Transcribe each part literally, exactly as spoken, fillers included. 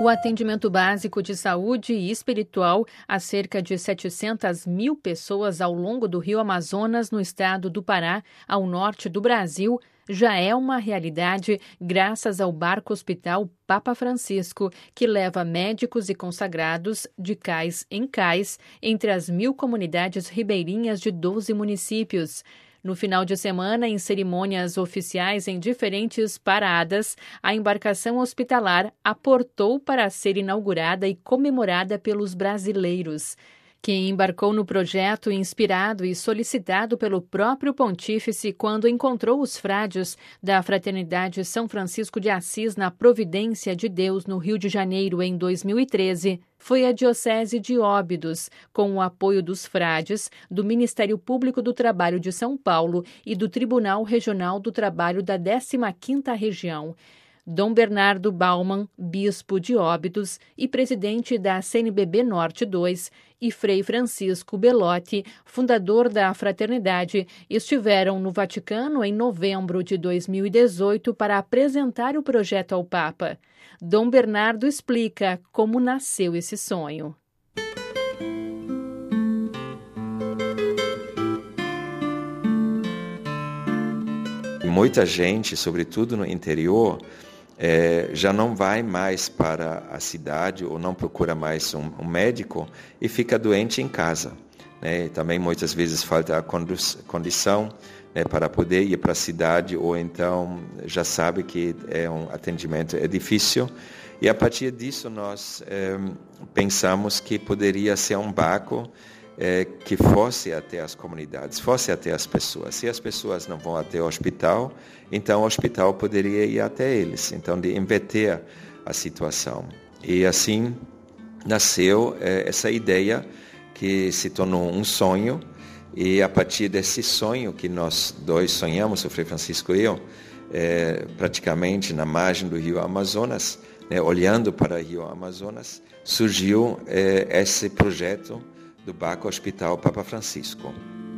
O atendimento básico de saúde e espiritual a cerca de setecentas mil pessoas ao longo do Rio Amazonas, no estado do Pará, ao norte do Brasil, já é uma realidade graças ao Barco Hospital Papa Francisco, que leva médicos e consagrados de cais em cais entre as mil comunidades ribeirinhas de doze municípios. No final de semana, em cerimônias oficiais em diferentes paradas, a embarcação hospitalar aportou para ser inaugurada e comemorada pelos brasileiros. Quem embarcou no projeto, inspirado e solicitado pelo próprio pontífice quando encontrou os frades da Fraternidade São Francisco de Assis na Providência de Deus, no Rio de Janeiro, em dois mil e treze, foi a Diocese de Óbidos, com o apoio dos frades, do Ministério Público do Trabalho de São Paulo e do Tribunal Regional do Trabalho da décima quinta Região. Dom Bernardo Baumann, bispo de Óbidos e presidente da C N B B Norte dois, e Frei Francisco Belotti, fundador da fraternidade, estiveram no Vaticano em novembro de dois mil e dezoito para apresentar o projeto ao Papa. Dom Bernardo explica como nasceu esse sonho. Muita gente, sobretudo no interior, É, já não vai mais para a cidade ou não procura mais um, um médico e fica doente em casa, né? Também muitas vezes falta a condição, né, para poder ir para a cidade, ou então já sabe que é um atendimento é difícil. E a partir disso nós é, pensamos que poderia ser um barco É, que fosse até as comunidades, fosse até as pessoas. Se as pessoas não vão até o hospital, então o hospital poderia ir até eles. Então, de inverter a situação. E assim nasceu é, essa ideia que se tornou um sonho, e a partir desse sonho que nós dois sonhamos, o Frei Francisco e eu, é, praticamente na margem do Rio Amazonas, né, olhando para o Rio Amazonas, surgiu é, esse projeto do Barco Hospital Papa Francisco.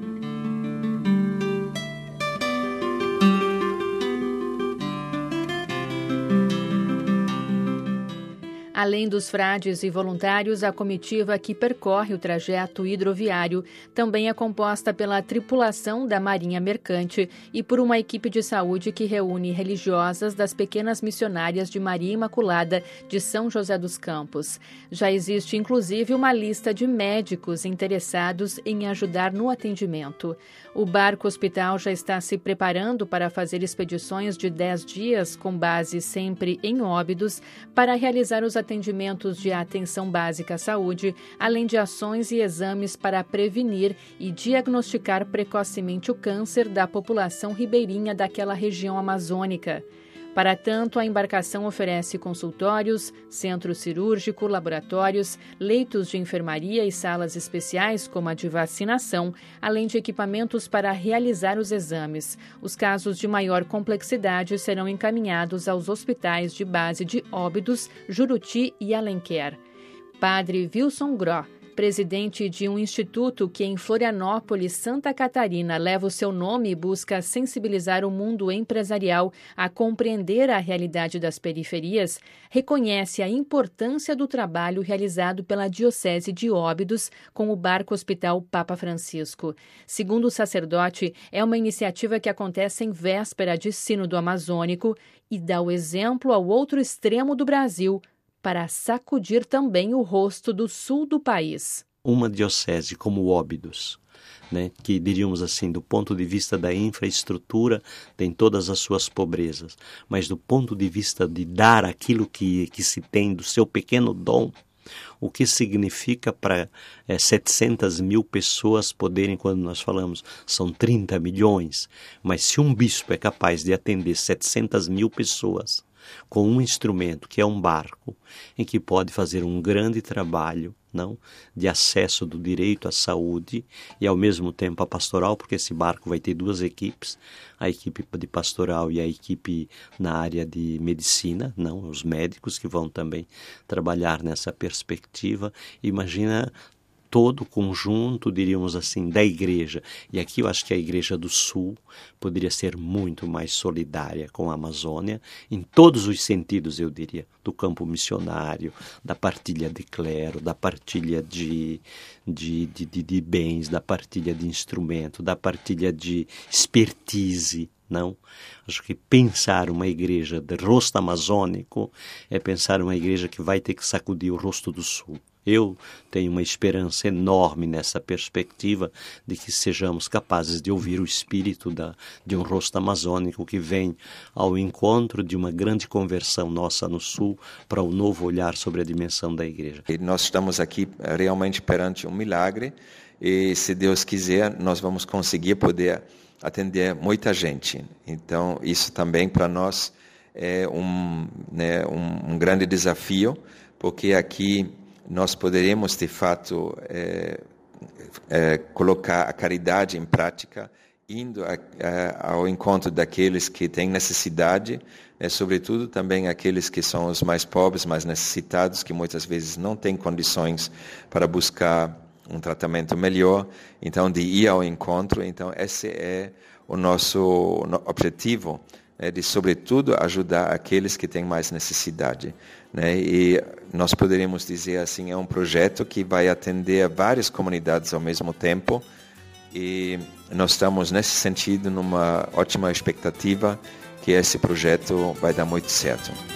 Além dos frades e voluntários, a comitiva que percorre o trajeto hidroviário também é composta pela tripulação da Marinha Mercante e por uma equipe de saúde que reúne religiosas das Pequenas Missionárias de Maria Imaculada de São José dos Campos. Já existe, inclusive, uma lista de médicos interessados em ajudar no atendimento. O Barco Hospital já está se preparando para fazer expedições de dez dias, com base sempre em Óbidos, para realizar os atendimentos de atenção básica à saúde, além de ações e exames para prevenir e diagnosticar precocemente o câncer da população ribeirinha daquela região amazônica. Para tanto, a embarcação oferece consultórios, centro cirúrgico, laboratórios, leitos de enfermaria e salas especiais, como a de vacinação, além de equipamentos para realizar os exames. Os casos de maior complexidade serão encaminhados aos hospitais de base de Óbidos, Juruti e Alenquer. Padre Wilson Gró, presidente de um instituto que em Florianópolis, Santa Catarina, leva o seu nome e busca sensibilizar o mundo empresarial a compreender a realidade das periferias, reconhece a importância do trabalho realizado pela Diocese de Óbidos com o Barco Hospital Papa Francisco. Segundo o sacerdote, é uma iniciativa que acontece em véspera de Sínodo Amazônico e dá o exemplo ao outro extremo do Brasil, para sacudir também o rosto do sul do país. Uma diocese como Óbidos, né, que diríamos assim, do ponto de vista da infraestrutura, tem todas as suas pobrezas, mas do ponto de vista de dar aquilo que, que se tem do seu pequeno dom, o que significa para é, setecentas mil pessoas poderem, quando nós falamos, são trinta milhões, mas se um bispo é capaz de atender setecentas mil pessoas, com um instrumento que é um barco, em que pode fazer um grande trabalho, não, de acesso do direito à saúde e ao mesmo tempo a pastoral, porque esse barco vai ter duas equipes, a equipe de pastoral e a equipe na área de medicina, não, os médicos que vão também trabalhar nessa perspectiva. Imagina todo o conjunto, diríamos assim, da igreja. E aqui eu acho que a Igreja do Sul poderia ser muito mais solidária com a Amazônia, em todos os sentidos, eu diria, do campo missionário, da partilha de clero, da partilha de, de, de, de, de bens, da partilha de instrumento, da partilha de expertise. Não, acho que pensar uma igreja de rosto amazônico é pensar uma igreja que vai ter que sacudir o rosto do Sul. Eu tenho uma esperança enorme nessa perspectiva de que sejamos capazes de ouvir o espírito da, de um rosto amazônico que vem ao encontro de uma grande conversão nossa no Sul para um novo olhar sobre a dimensão da igreja. E nós estamos aqui realmente perante um milagre e, se Deus quiser, nós vamos conseguir poder atender muita gente. Então, isso também para nós é um, né, um, um grande desafio, porque aqui nós poderemos, de fato, é, é, colocar a caridade em prática, indo a, a, ao encontro daqueles que têm necessidade, né, sobretudo também aqueles que são os mais pobres, mais necessitados, que muitas vezes não têm condições para buscar um tratamento melhor, então de ir ao encontro. Então esse é o nosso objetivo, né, de sobretudo ajudar aqueles que têm mais necessidade, né? E nós poderíamos dizer assim, é um projeto que vai atender a várias comunidades ao mesmo tempo, e nós estamos nesse sentido numa ótima expectativa que esse projeto vai dar muito certo.